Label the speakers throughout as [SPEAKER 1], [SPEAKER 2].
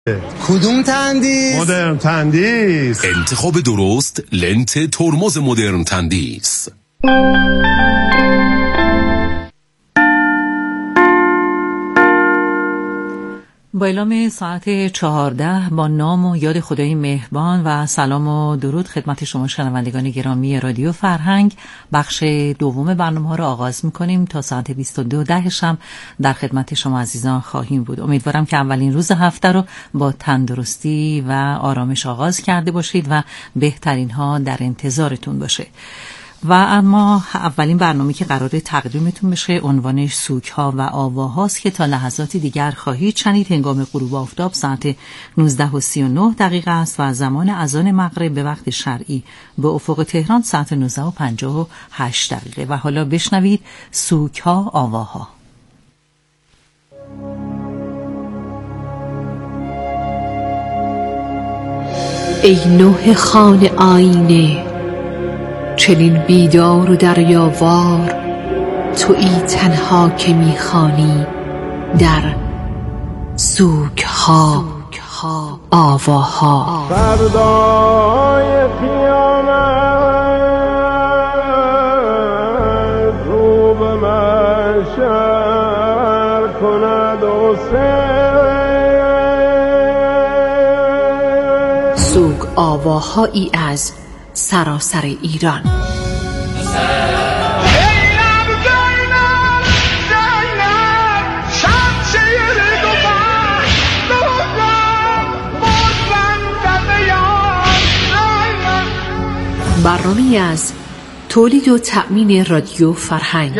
[SPEAKER 1] کدوم تندیس؟
[SPEAKER 2] مدرن تندیس.
[SPEAKER 3] انتخاب درست لنت ترمز مدرن تندیس.
[SPEAKER 4] با اعلام ساعت 14 با نام و یاد خدای مهربان و سلام و درود خدمت شما شنوندگان گرامی رادیو فرهنگ، بخش دوم برنامه را آغاز می‌کنیم. تا ساعت 22:10 شب در خدمت شما عزیزان خواهیم بود. امیدوارم که اولین روز هفته رو با تندرستی و آرامش آغاز کرده باشید و بهترین ها در انتظارتون باشه. و اما اولین برنامه که قراره تقدیمتون بشه عنوانش سوگ‌ها و آواهاست که تا لحظاتی دیگر خواهید شنید. هنگام غروب آفتاب ساعت 19:39 است و زمان اذان مغرب به وقت شرعی به افق تهران ساعت 19:58 و حالا بشنوید سوگ‌ها آواها.
[SPEAKER 5] ای نوح خان آینه، چنین بیدار و دریاوار، تویی تنها که میخوانی در سوگ‌ها آواها.
[SPEAKER 2] فردای قیامت رو به محشر کند
[SPEAKER 5] سوگ آواهایی از سراسر ایران. برنامه‌ای از تولید و تأمین رادیو فرهنگ.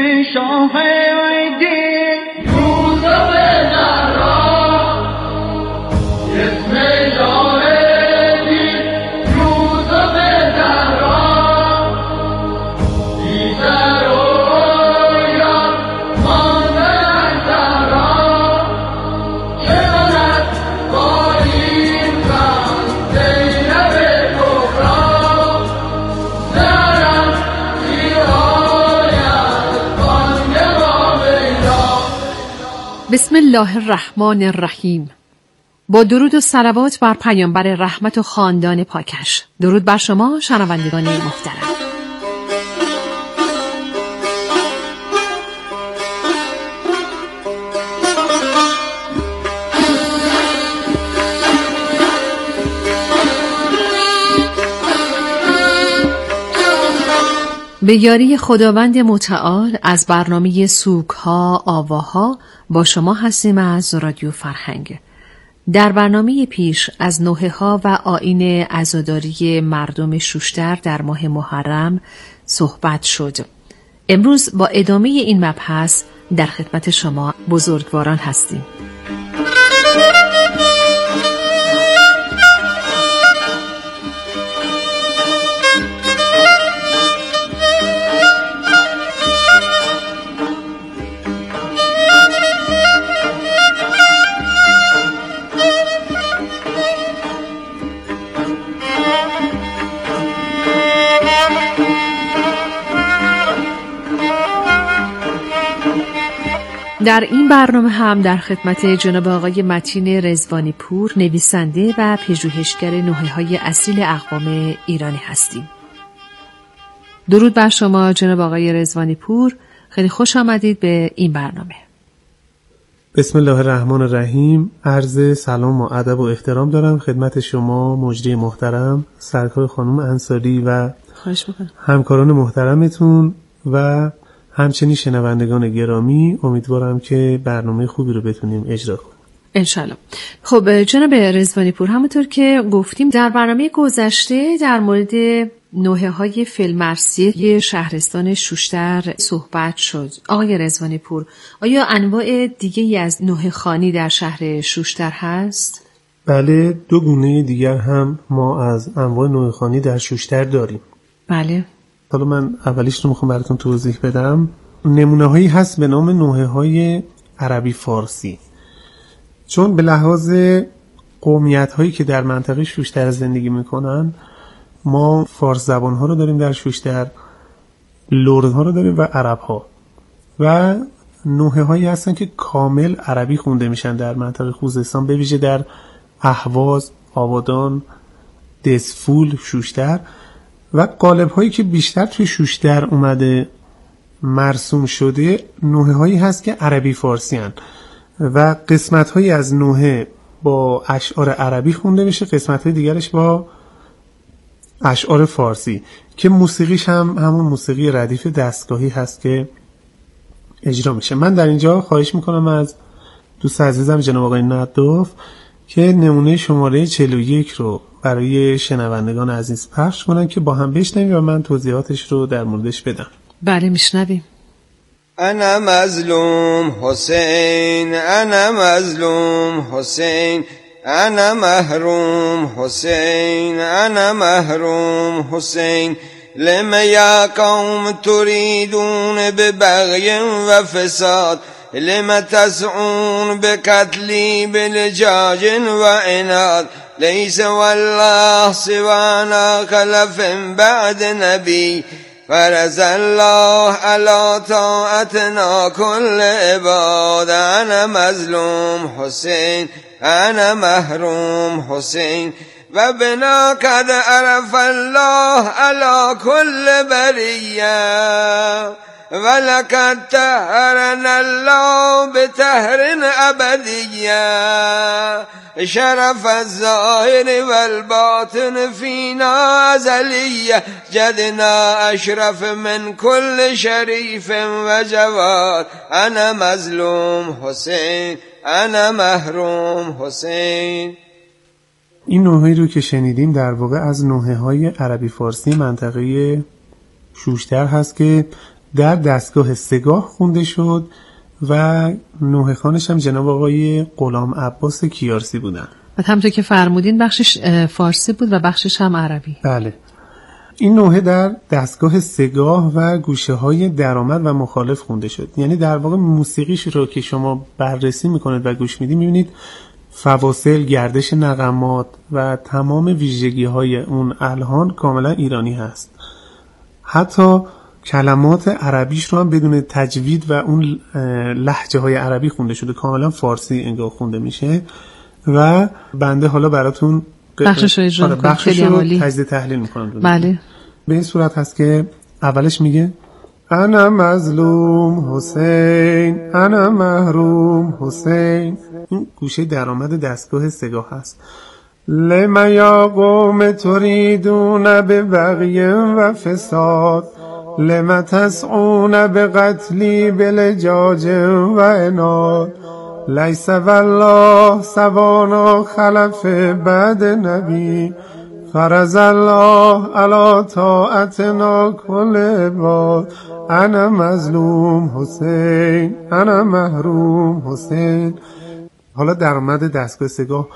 [SPEAKER 5] بسم الله الرحمن الرحیم. با درود و صلوات بر پیامبر رحمت و خاندان پاکش. درود بر شما شنوندگان محترم. به یاری خداوند متعال از برنامه سوگ‌ها آواها با شما هستیم از رادیو فرهنگ. در برنامه پیش از نوحه‌ها و آیین عزاداری مردم شوشتر در ماه محرم صحبت شد. امروز با ادامه این مبحث در خدمت شما بزرگواران هستیم. در این برنامه هم در خدمت جناب آقای متین رضوانی پور، نویسنده و پژوهشگر نوحه‌های اصیل اقوام ایرانی هستیم. درود بر شما جناب آقای رضوانی پور، خیلی خوش آمدید به این برنامه.
[SPEAKER 6] بسم الله الرحمن الرحیم. عرض سلام و ادب و احترام دارم خدمت شما مجری محترم سرکار خانم انصاری و همکاران محترمتون و همچنین شنوندگان گرامی. امیدوارم که برنامه خوبی رو بتونیم اجرا کنیم
[SPEAKER 5] انشالله. خب جناب رضوانی پور، همونطور که گفتیم در برنامه گذشته در مورد نوحه‌های فیلمرسی شهرستان شوشتر صحبت شد. آقای رضوانی پور، آیا انواع دیگه‌ای از نوحه‌خوانی در شهر شوشتر هست؟
[SPEAKER 6] بله، دو گونه دیگر هم ما از انواع نوحه‌خوانی در شوشتر داریم.
[SPEAKER 5] بله.
[SPEAKER 6] حالا من اولیش رو میخوام براتون توضیح بدم. نمونه هایی هست به نام نوحه های عربی فارسی، چون به لحاظ قومیت هایی که در منطقه شوشتر زندگی میکنن، ما فارس زبان ها رو داریم در شوشتر، لرد ها رو داریم و عرب ها، و نوحه هایی هستن که کامل عربی خونده میشن در منطقه خوزستان، به ویژه در اهواز، آبادان، دسفول، شوشتر و قالب هایی که بیشتر توی شوشتر اومده مرسوم شده نوحه هایی هست که عربی فارسی هن و قسمت هایی از نوحه با اشعار عربی خونده میشه، قسمت های دیگرش با اشعار فارسی که موسیقیش هم همون موسیقی ردیف دستگاهی هست که اجرا میشه. من در اینجا خواهش میکنم از دوست عزیزم جناب آقای ندوف که نمونه شماره 41 رو برای شنوندگان عزیز پخش کنن که با هم بشنویم و من توضیحاتش رو در موردش بدم.
[SPEAKER 5] بله میشنویم.
[SPEAKER 1] انا مظلوم حسین، انا مظلوم حسین، انا محروم حسین، انا محروم حسین. لما یا قوم تريدون ببغي وفساد، لما تسعون بقتلي بلجاج وعناد. ليس والله سوانا خلف بعد نبي، فرض الله على طاعتنا كل عباد. انا مظلوم حسين، انا محروم حسين، وبنا قد عرف الله على كل برية، ولقد طهرنا الله بطهر أبدية. شرف الظاهر والباطن فينا أزلية، جدنا أشرف من كل شريف وجواد. أنا مظلوم حسين، أنا محروم حسين.
[SPEAKER 6] این نوحه‌ای رو که شنیدیم در واقع از نوحه‌های عربی فارسی منطقه شوشتر هست که در دستگاه سگاه خونده شد و نوحه خوانش هم جناب آقای غلام عباس کیارسی بودن
[SPEAKER 5] و همونطور که فرمودین بخشش فارسی بود و بخشش هم عربی.
[SPEAKER 6] بله. این نوحه در دستگاه سگاه و گوشه های درآمد و مخالف خونده شد. یعنی در واقع موسیقیش رو که شما بررسی میکنید و گوش میدید میبینید فواصل، گردش نغمات و تمام ویژگی های اون الحان کاملا ایرانی هست. حتی کلمات عربیش رو هم بدون تجوید و اون لهجه های عربی خونده شده، کاملا فارسی انگار خونده میشه و بنده حالا براتون
[SPEAKER 5] بخشش رو اجرا میکنم.
[SPEAKER 6] بخشش رو تجزیه تحلیل میکنم.
[SPEAKER 5] بله.
[SPEAKER 6] به این صورت هست که اولش میگه انا مظلوم حسین، انا محروم حسین. این گوشه درآمد دستگاه سگاه هست. لما یا قوم تریدون ببغی و فساد، لما تسعون بقتلی بلجاج و عناد. لیس والله سوانا خلف بعد نبی، فرض الله علی طاعتنا کل عباد. انا مظلوم حسین، انا محروم حسین. حالا درآمد دستگاه سگاه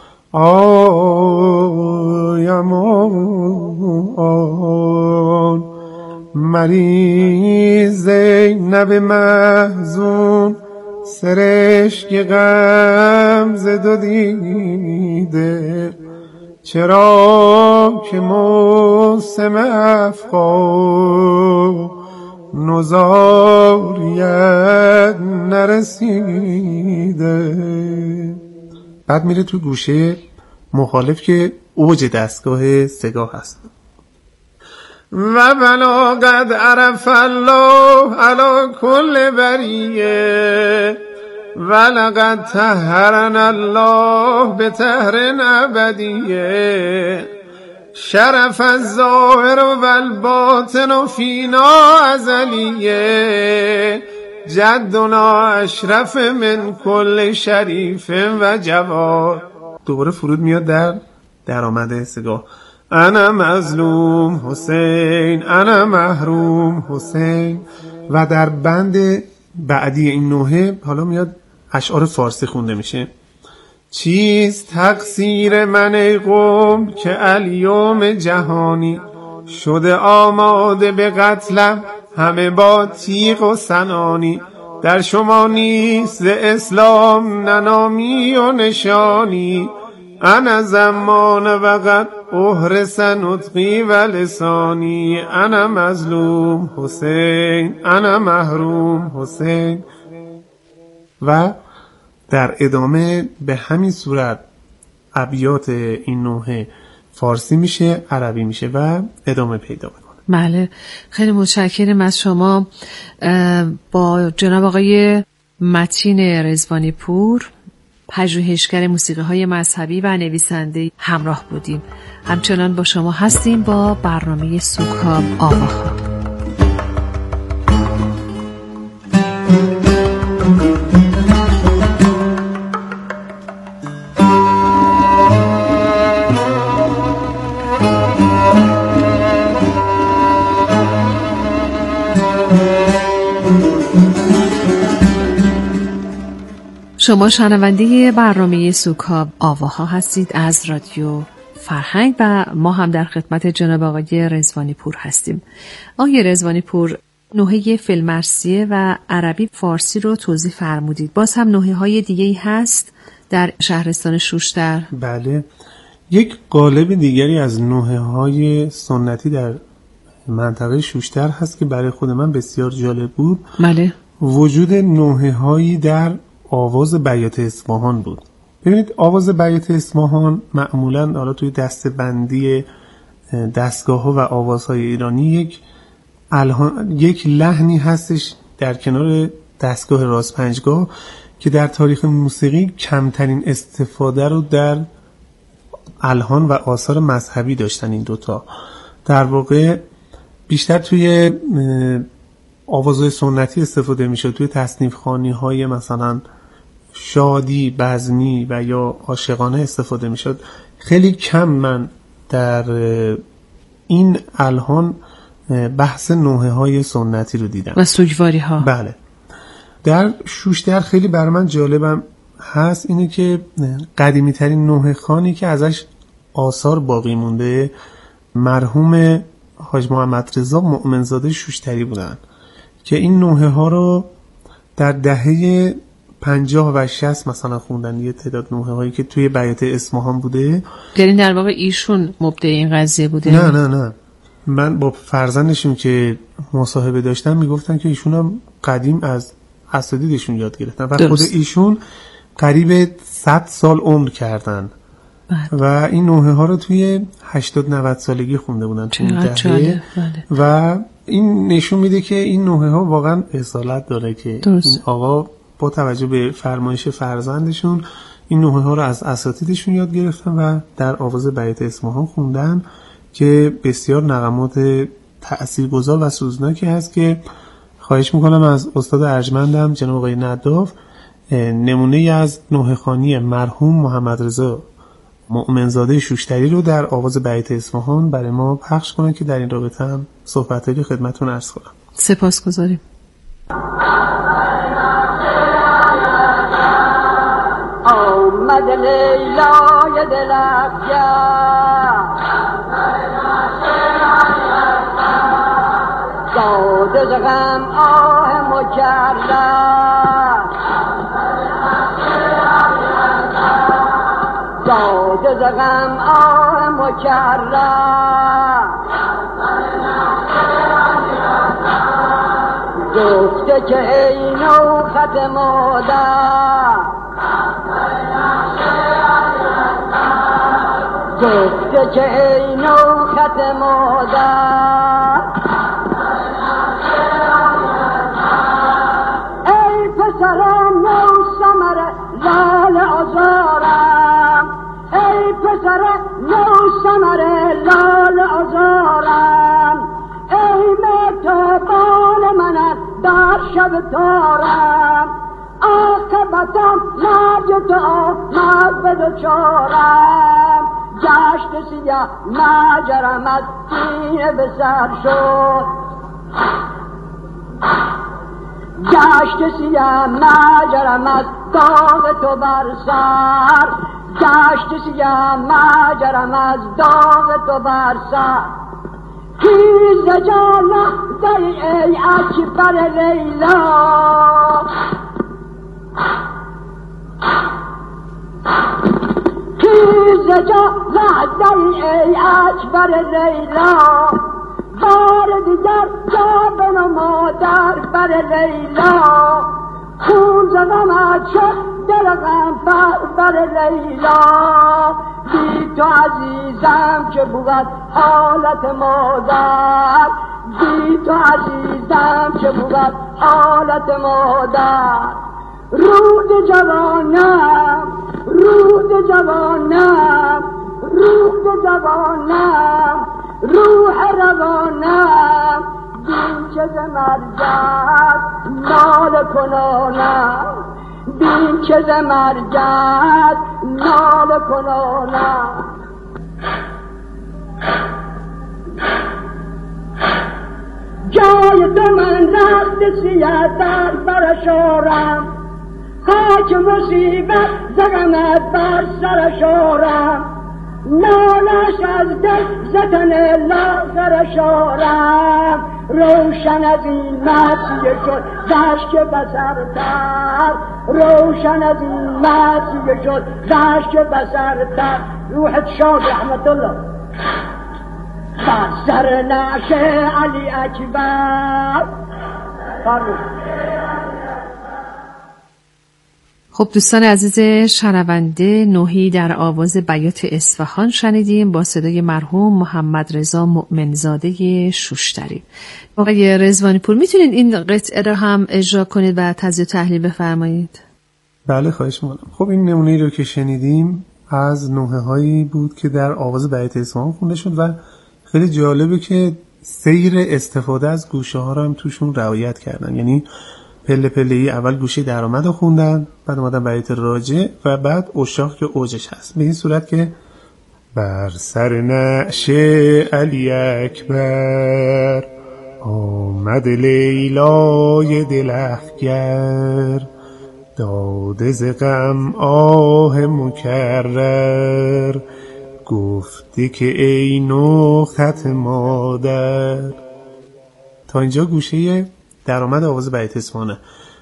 [SPEAKER 6] آیمان مریض زینب محزون، سرشک غم ز دو دیده. چرا که موسم افغان نزاریت نرسیده. بعد میره تو گوشه مخالف که اوج دستگاه سگاه هست. و بلاغت عرف الله علی کل بریه، ولقد طهرنا الله بطهر ابدیه. شرف الظاهر والباطن فینا ازلیه، جدنا اشرف من کل شریف و جواد. دوباره فرود میاد در درآمد سگاه. انا مظلوم حسین، انا محروم حسین. و در بند بعدی این نوحه حالا میاد اشعار فارسی خونده میشه. چیست تقصیر من ای قوم که الیوم جهانی، شده آماده به قتلم همه با تیغ و سنانی. در شما نیست ز اسلام ننامی و نشانی، انا زمان وقت احرس نطقی و لسانی. انا مظلوم حسین، انا محروم حسین. و در ادامه به همین صورت ابیات این نوحه فارسی میشه، عربی میشه و ادامه پیدا میکنه.
[SPEAKER 5] بله، خیلی متشکرم از شما. با جناب آقای متین رضوانی پور، پژوهشگر موسیقی‌های مذهبی و نویسنده همراه بودیم. همچنان با شما هستیم با برنامه سوگ‌ها آواها. شما شنونده برنامه سوگ‌ها آواها هستید از رادیو فرهنگ و ما هم در خدمت جناب آقای رضوانی پور هستیم. آقای رضوانی پور، نوحه فیلمرثیه و عربی فارسی رو توضیح فرمودید. باز هم نوحه‌های دیگه‌ای هست در شهرستان شوشتر؟
[SPEAKER 6] بله، یک قالب دیگری از نوحه‌های سنتی در منطقه شوشتر هست که برای خود من بسیار جالب بود.
[SPEAKER 5] بله.
[SPEAKER 6] وجود نوحه‌هایی در آواز بیات اصفهان بود. ببینید، آواز بیات اصفهان معمولاً حالا توی دسته‌بندی دستگاه‌ها و آوازهای ایرانی یک لحنی هستش در کنار دستگاه راست پنجگاه که در تاریخ موسیقی کمترین استفاده رو در الحان و آثار مذهبی داشتن. این دوتا در واقع بیشتر توی آوازهای سنتی استفاده میشه، توی تصنیف خوانی‌های مثلا شادی، بزمی و یا عاشقانه استفاده میشد. خیلی کم من در این الحان بحث نوحه‌های سنتی رو دیدم
[SPEAKER 5] و سوگواری ها.
[SPEAKER 6] بله. در شوشتر خیلی بر من جالبم هست اینه که قدیمی ترین نوحه خوانی که ازش آثار باقی مونده مرحوم حاج محمد رضا مؤمنزاده شوشتری بودن که این نوحه ها رو در دهه 50 و 60 مثلا خوندن. یه تعداد نوحه هایی که توی بیات اصفهان بوده.
[SPEAKER 5] یعنی در واقع ایشون مبدع این قضیه بوده؟
[SPEAKER 6] نه، من با فرزندشون که مصاحبه داشتم میگفتن که ایشون هم قدیم از اساتیدشون یاد گرفتن و خود ایشون قریب 100 سال عمر کردن و این نوحه ها رو توی 80-90 سالگی خونده بودن تو این دهه. و این نشون میده که این نوحه ها واقعا اصالت داره که این آقا با توجه به فرمایش فرزندشون این نوحه ها رو از اساتیدشون یاد گرفتن و در آواز بیات اصفهان خوندن که بسیار نغمات تأثیرگذار و سوزناکی هست که خواهش میکنم از استاد ارجمندم جناب آقای نداف نمونه از نوحه خوانی مرحوم محمد رضا مؤمنزاده شوشتری رو در آواز بیات اصفهان برای ما پخش کنن که در این رابطه هم صحبتایی خدمتتون عرض کنم.
[SPEAKER 5] سپاسگزاریم.
[SPEAKER 7] آمد لیلای دلافگن داده ز غم آه مکرر داده ز غم آه مکرر گفته که ای نوخط مادر گفته که ای نوخط مادر ای پسرم نو ثمر لال آزارم ای پسر نو ثمر لال آزارم ای مهتابان منت در شب تارم عاقبتم نجت آمد به دچارم گشت سیاه مجرم از سینه به سر شد گشت سیاه مجرم از داغ تو بر سر گشت سیاه مجرم از داغ تو بر سر خیز جانه داری ای اکبر لیلا خیز جانه داری ای اکبر لیلا بار دیگر جا بنما در بر لیلا خون زدم از چه دلقم بر لیلا بی تو عزیزم که بود حالت مادر بی تو عزیزم که بود حالت مادر رود جوانم رود جوانم رود جوانم روح روانم بین که ز مرگت ناله کنانم بین که ز مرگت ناله کنانم جای تو من رخت سیه در برشارم خاک مصیبت زغمت بر سرشارم نالش از دل زدن لازرشارم روشن از این مسیح شد زشک بسرتر روشن از این مسیح شد زشک بسرتر روحت شاد رحمت الله بر سر نعش علی اکبر
[SPEAKER 5] خب دوستان عزیز شنونده، نوحی در آواز بیات اصفهان شنیدیم با صدای مرحوم محمد رضا مؤمنزاده شوشتری. آقای رضوانی پور میتونید این قطعه را هم اجرا کنید و تجزیه و تحلیل بفرمایید؟
[SPEAKER 6] بله خواهش می‌کنم. خب این نمونه‌ای رو که شنیدیم از نوحه‌هایی بود که در آواز بیات اصفهان خونده شد و خیلی جالبه که سیر استفاده از گوشه ها رو هم توشون رعایت کردن. یعنی پله پله‌ای اول گوشه درآمد رو خوندن، بعد اومدن بیات راجع و بعد اشاق که اوجش هست، به این صورت که بر سر نعش علی اکبر آمد لیلای دلخگر داده ز غم آه مکرر گفتی که ای نوخت مادر. تا اینجا گوشه درآمد آواز بیات اصفهانه.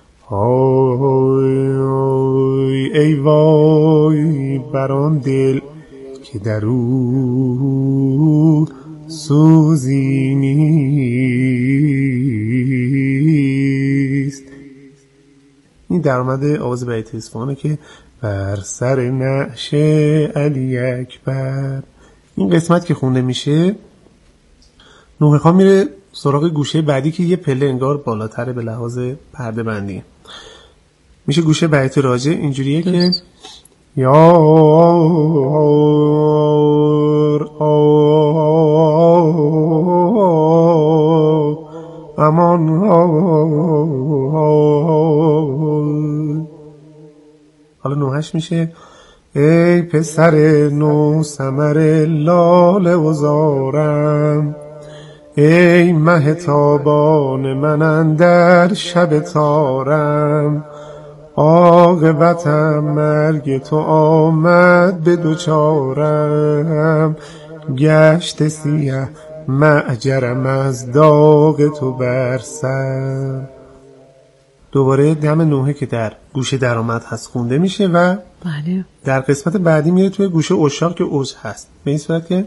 [SPEAKER 6] ای وای بران دل که در او سوزی نیست. این درآمد آواز بیات اصفهانه که بر سر نعش علی اکبر. این قسمت که خونده میشه نوحه خوان میره سراغ گوشه بعدی که یه پله انگار بالاتره به لحاظ پرده بندی. میشه گوشه بیات راجع اینجوریه که یار امان حالا نوحش میشه ای پسر نو ثمر لاله و زارم ای مه تابان من اندر شب تارم عاقبتم مرگ تو آمد به دوچارم گشت سیه معجرم از داغ تو برسم. دوباره دم نوحه که در گوشه درآمد هست خونده میشه و
[SPEAKER 5] بله
[SPEAKER 6] در قسمت بعدی میره توی گوشه اشاق که اوج هست، به این صورت که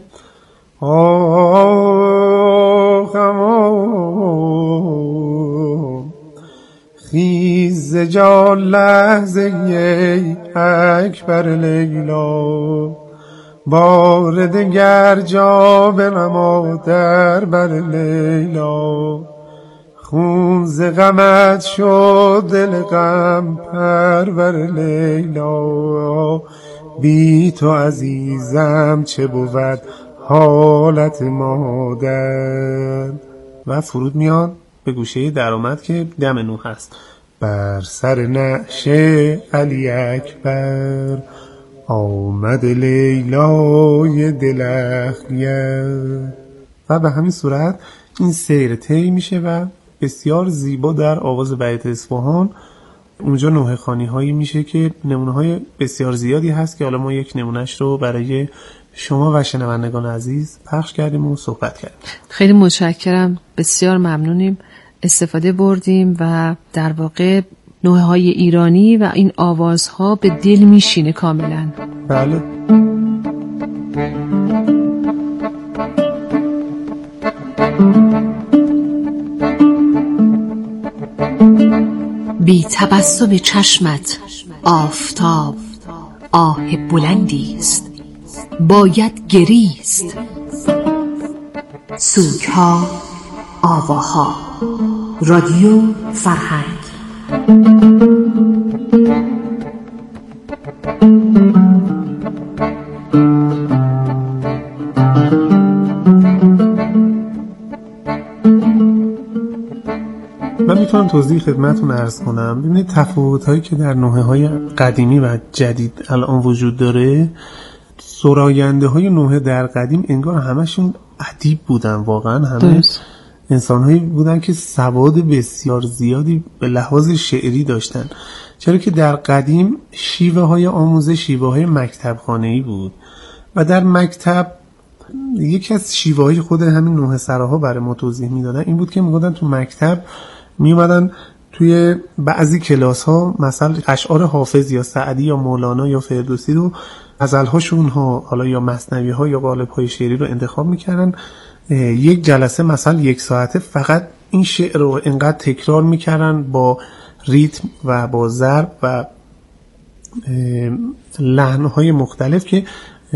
[SPEAKER 6] خیز جا لحظه اکبر لیلا بار دگر جا بنما در بر لیلا خون ز غمت شد دل غم پرور لیلا بی تو عزیزم چه بود حالت مادر. و فرود میان به گوشه درآمد که دم نو هست بر سر نعش علی اکبر آمد لیلای دلخگر. و به همین صورت این سیر طی میشه و بسیار زیبا در آواز بیات اصفهان اونجا نوحه خوانی هایی میشه که نمونه های بسیار زیادی هست که حالا ما یک نمونهش رو برای شما و شنوندگان عزیز پخش کردیم و صحبت کردیم.
[SPEAKER 5] خیلی متشکرم، بسیار ممنونیم، استفاده بردیم و در واقع نوحه های ایرانی و این آوازها به دل میشینه کاملا.
[SPEAKER 6] بله.
[SPEAKER 5] بی تبسم چشمت آفتاب آه بلندی است، باید گریست. سوگها، آواها. رادیو فرهنگ.
[SPEAKER 6] من میتونم توضیح خدمتتون عرض کنم. ببینید تفاوت‌هایی که در نوحه‌های قدیمی و جدید الان وجود داره، سراینده نوحه در قدیم انگار همشون ادیب بودن، واقعا همه انسان‌هایی بودن که سواد بسیار زیادی به لحاظ شعری داشتن، چرا که در قدیم شیوه‌های آموزش شیوه‌های مکتب‌خانه‌ای بود و در مکتب یکی از شیوه‌های خود همین نوحه سراها برای ما توضیح میدادن این بود که میگفتن تو مکتب می اومدن توی بعضی کلاس ها مثلا اشعار حافظ یا سعدی یا مولانا یا فردوسی رو غزل‌هاشون ها حالا یا مثنوی ها یا قالب های شعری رو انتخاب میکردن. یک جلسه مثلا 1 ساعته فقط این شعر رو انقدر تکرار میکردن با ریتم و با ضرب و لحن‌های مختلف که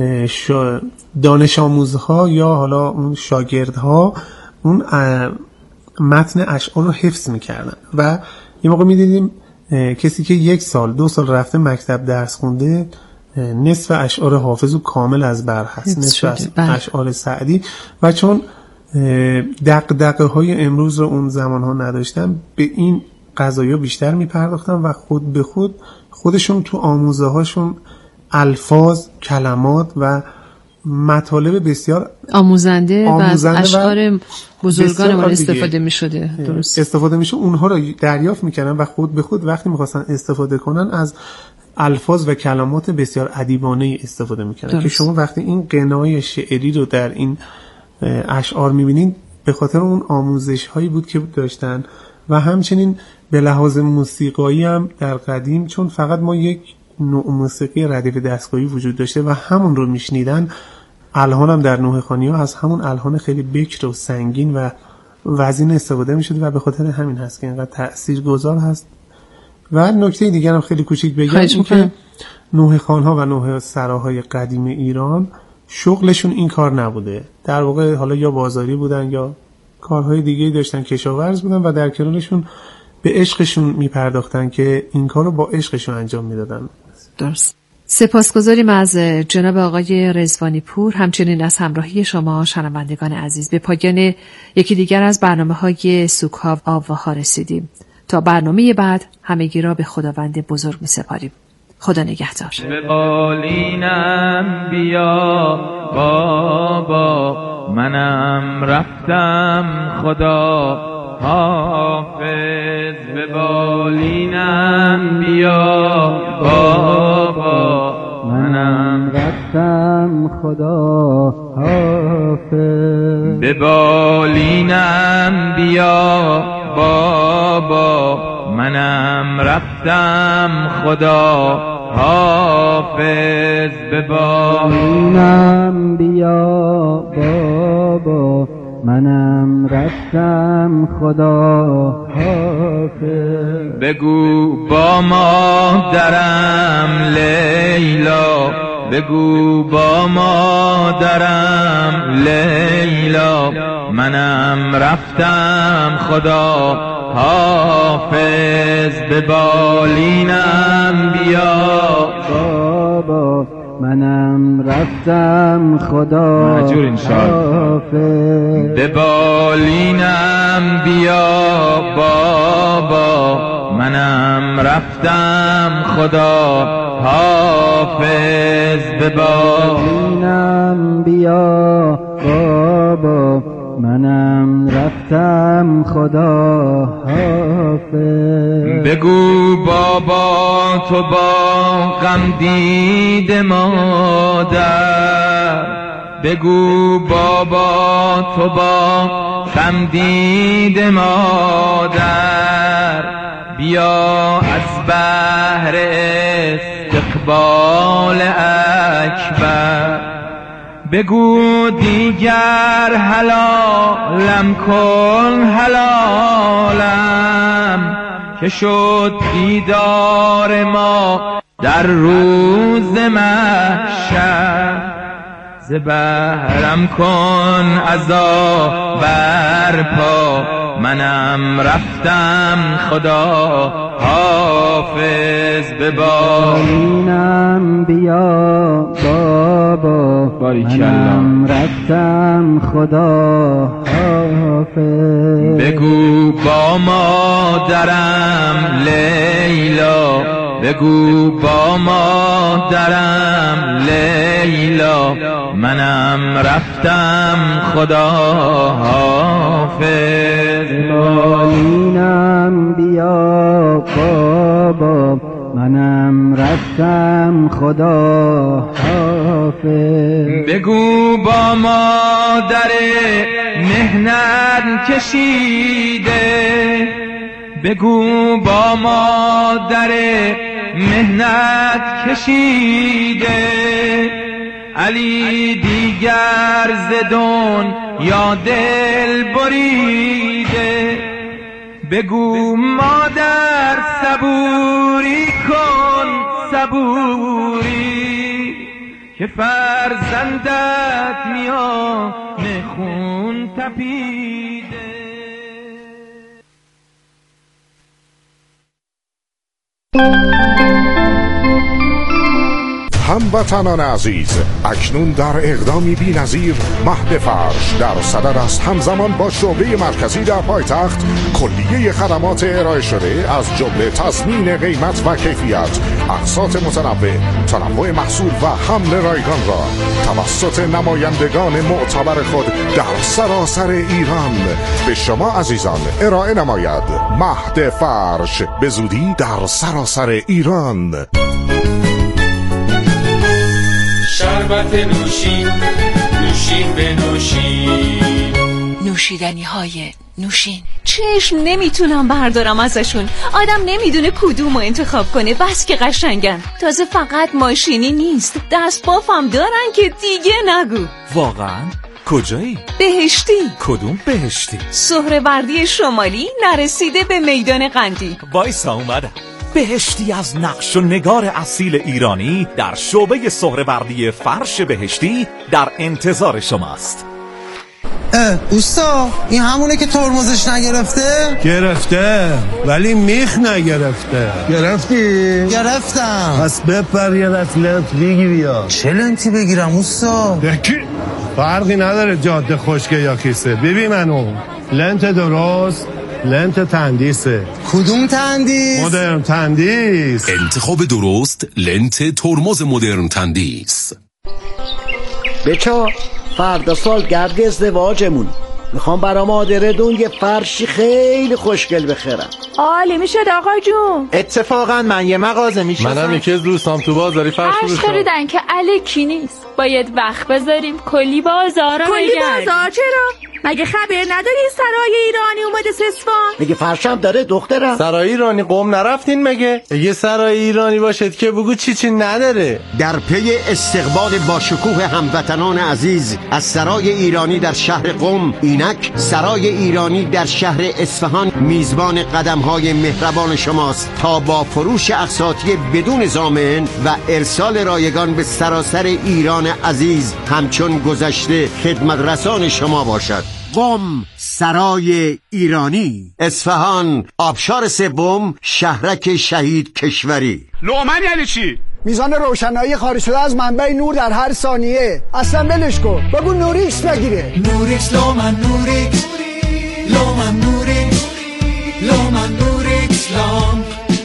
[SPEAKER 6] دانش آموزها یا حالا اون شاگردها اون متن اشعار رو حفظ میکردن و یه موقع میدیدیم کسی که 1 سال 2 سال رفته مکتب درس خونده نصف اشعار حافظ رو کامل از بر هست، نصف اشعار سعدی، و چون دغدغه های امروز رو اون زمان ها نداشتن به این قضایا بیشتر میپرداختن و خود به خود خودشون تو آموزه هاشون الفاظ، کلمات و مطالب بسیار
[SPEAKER 5] آموزنده و از اشعار بزرگان ما استفاده می شده. درست
[SPEAKER 6] استفاده می شده، اونها رو دریافت می کردن و خود به خود وقتی می خواستن استفاده کنن از الفاظ و کلمات بسیار ادیبانه استفاده می کردن که شما وقتی این غنای شعری رو در این اشعار می بینید به خاطر اون آموزش هایی بود که داشتن و همچنین به لحاظ موسیقایی هم در قدیم چون فقط ما یک نوع موسیقی ردیف دستگاهی وجود داشته و همون رو میشنیدن، الحان هم در نوحه خوانی ها از همون الحان خیلی بکر و سنگین و وزین استفاده میشد و به خاطر همین هست که اینقدر تاثیرگذار هست. و نکته دیگر هم خیلی کوچیک بگم که نوحه خوان‌ها و نوحه سراهای قدیم ایران شغلشون این کار نبوده، در واقع حالا یا بازاری بودن یا کارهای دیگه داشتن، کشاورز بودن و در کنارشون به عشقشون میپرداختن که این کار رو با عشقشون انجام میدادن.
[SPEAKER 5] درست. سپاسگزاریم از جناب آقای رضوانی پور، همچنین از همراهی شما شنوندگان عزیز. به پایان یکی دیگر از برنامه‌های سوگها و آواها رسیدیم. تا برنامه بعد همگی را به خداوند بزرگ می‌سپاریم. خدا نگهدار.
[SPEAKER 8] به بالینم بیا بابا، منم رفتم خدا حافظ. به بالینم بیا بابا، منم رفتم خدا حافظ. به بالینم بیا بابا، منم رفتم خدا حافظ. به بالینم بیا بابا، منم رفتم خدا حافظ. بگو با مادرم لیلا، بگو با مادرم لیلا، منم رفتم خدا حافظ. به بالینم بیا بابا، منم رفتم خدا حافظ. به بالینم بیا بابا، منم رفتم خدا حافظ. به بالینم بیا بابا، منم رفتم خدا حافظ. بگو بابا تو با غم دید مادر، بگو بابا تو با غم دید مادر، بیا از بحر استقبال اکبر. بگو دیگر حلالم کن حلالم، که شد دیدار ما در روز محشر. ز بهرم کن عذاب برپا، منم رفتم خدا حافظ ببار.
[SPEAKER 9] اینم بیا بابا، منم رفتم خدا حافظ.
[SPEAKER 8] بگو با مادرم لیلا، بگو با مادرم لیلا، منم رفتم خدا حافظ.
[SPEAKER 9] اینم بیا بابا، منم رفتم خدا حافظ.
[SPEAKER 8] بگو با مادر مهنت کشیده، بگو با مادر مهنت کشیده، علی دیگر ز دنیا دل بریده. بگو مادر صبوری کن صبوری، که فرزندت میان خون تپیده.
[SPEAKER 10] هموطنان عزیز، اکنون در اقدامی بی‌نظیر مهد فرش در صدد است همزمان با شعبه مرکزی در پایتخت کلیه خدمات ارائه شده از جمله تضمین قیمت و کیفیت، اقساط متنوع، تنوع محصول و حمل رایگان را توسط نمایندگان معتبر خود در سراسر ایران به شما عزیزان ارائه نماید. مهد فرش به زودی در سراسر ایران.
[SPEAKER 11] شربت نوشین، نوشین به نوشین،
[SPEAKER 12] نوشیدنی های نوشین. چشم نمیتونم بردارم ازشون. آدم نمیدونه کدوم رو انتخاب کنه، بس که قشنگن. تازه فقط ماشینی نیست، دست بافم دارن که دیگه نگو.
[SPEAKER 13] واقعا؟ کجایی؟
[SPEAKER 12] بهشتی.
[SPEAKER 13] کدوم بهشتی؟
[SPEAKER 12] سهروردی شمالی نرسیده به میدان قندیل.
[SPEAKER 13] وایسا اومدم. بهشتی از نقش و نگار اصیل ایرانی در شعبه سهروردی فرش بهشتی در انتظار شماست.
[SPEAKER 14] اوستا، این همونه که ترمزش نگرفته؟
[SPEAKER 2] گرفته ولی میخ نگرفته.
[SPEAKER 14] گرفتی؟ گرفتم.
[SPEAKER 2] پس بپر یه دست لنت بگیری. یا
[SPEAKER 14] چه لنتی بگیرم اوستا؟
[SPEAKER 2] فرقی نداره جاده خشکه یا کیسه. ببین منو لنت درست، لنت تندیسه.
[SPEAKER 14] کدوم تندیس؟
[SPEAKER 2] مدرن تندیس.
[SPEAKER 3] انتخاب درست لنت ترمز مدرن تندیس.
[SPEAKER 15] بچا فردا سالگرد ازدواجمون، میخوام برا مادرتون یه فرشی خیلی خوشگل بخرم.
[SPEAKER 16] عالی میشد آقا جون.
[SPEAKER 17] اتفاقا من یه مغازه میشناسم.
[SPEAKER 18] منم یکی از دوستام تو بازاری فرش فروشم.
[SPEAKER 16] خریدن که الکی نیست، باید وقت بذاریم کلی بازارا بگردیم. کلی بازار چرا؟ مگه خبر نداری سرای ایرانی اومده سسفان؟
[SPEAKER 15] مگه فرشم داره دخترم؟
[SPEAKER 18] سرای ایرانی قم نرفتین مگه؟ یه سرای ایرانی باشد که بگو چی نداره.
[SPEAKER 19] در پی استقبال با شکوه هموطنان عزیز از سرای ایرانی در شهر قم، اینک سرای ایرانی در شهر اصفهان میزبان قدم‌های مهربان شماست تا با فروش اقساطی بدون ضامن و ارسال رایگان به سراسر ایران عزیز همچون گذشته خدمت رسان شما باشد. قم، سرای ایرانی، اصفهان، آبشار سوم، شهرک شهید کشوری.
[SPEAKER 20] لومن یعنی چی؟
[SPEAKER 21] میزان روشنایی خارج شده از منبع نور در هر ثانیه. اصلا ولش کن، بگو نوریکس بگیره.
[SPEAKER 22] نوریکس لومن، نوریکس لومن، نوریکس لومن، نوریکس لامپ،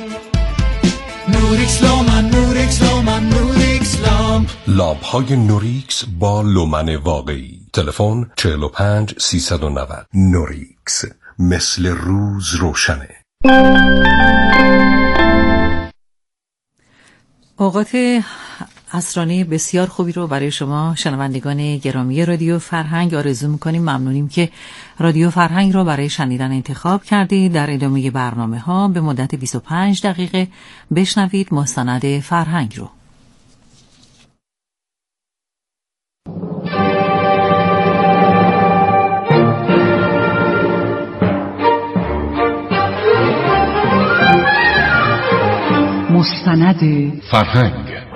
[SPEAKER 22] نوریکس لومن، نوریکس لومن، نوریکس لامپ.
[SPEAKER 3] لامپ های نوریکس با لومن واقعی. تلفن 45 390. نوریکس، مثل روز روشنه.
[SPEAKER 4] اوقات عصرانه بسیار خوبی رو برای شما شنوندگان گرامی رادیو فرهنگ آرزو میکنیم. ممنونیم که رادیو فرهنگ رو برای شنیدن انتخاب کردید. در ادامه برنامه ها به مدت 25 دقیقه بشنوید مستند فرهنگ رو.
[SPEAKER 1] مستند
[SPEAKER 3] فرهنگ